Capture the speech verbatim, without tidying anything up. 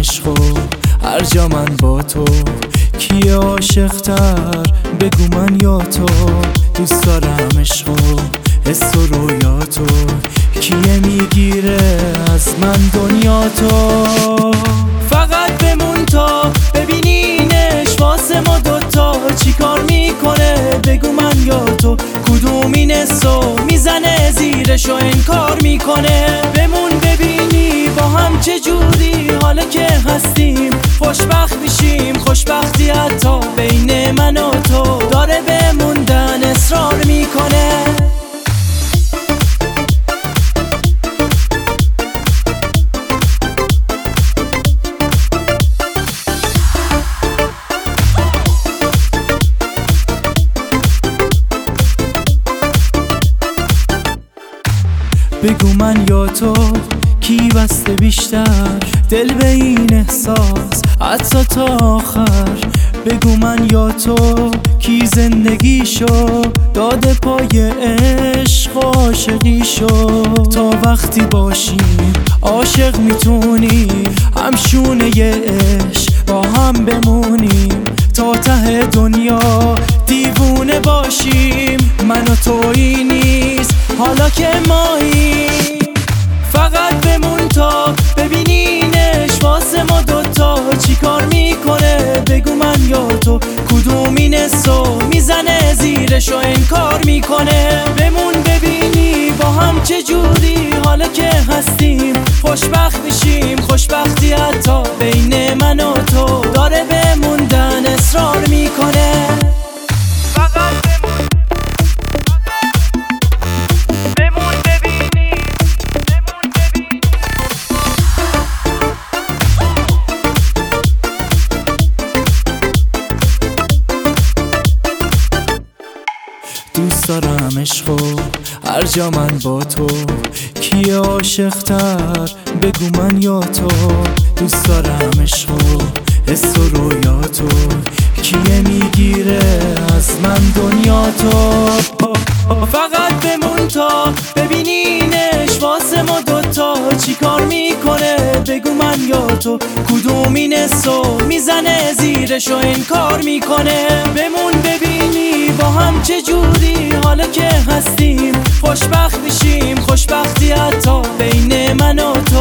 عشقو هر جا من با تو. کیه عاشق‌تر بگو من یا تو؟ دوست دارم عشقو حس و رویا تو. کیه میگیره از من دنیا تو؟ فقط بمون تا ببینینش واسه ما دوتا. چی کار میکنه بگو من یا تو؟ کدوم این حسو میزنه زیرشو انکار میکنه؟ بمون ببینی با هم چه جوری حالا که هستیم خوشبخت میشیم. خوشبختی حتی بین من و تو داره بموندن اصرار میکنه. بگو من یا تو کی بسته بیشتر دل به این احساس حتی تا آخر؟ بگو من یا تو کی زندگیشو داده پای عشق و عاشقیشو؟ تا وقتی باشیم عاشق میتونیم همشونه عشق با هم بمونیم. تا ته دنیا دیوونه باشیم من و تویی نیست حالا که ماییم. فقط بمون تا ببینینش واسه ما دوتا. چی کار میکنه بگو من یا تو؟ کدوم این حسو میزنه زیرشو انکار میکنه؟ بمون ببینی با هم چه جوری حالا که هستیم خوشبخت میشیم. خوشبختی حتی بین من و تو داره بموندن اصرار میکنه. دوست دارم عشقو هر جا من با تو. کیه عاشق‌تر بگو من یا تو؟ دوست دارم عشقو حس و رویا تو. کیه میگیره از من دنیا تو؟ فقط بمون تا ببینینش واسه ما دوتا. چی کار میکنه بگو من یا تو؟ کدوم این حسو میزنه زیرشو انکار میکنه؟ بمون ببینی با هم چه جوری حالا که هستیم خوشبخت میشیم. خوشبختی حتی بین من و تو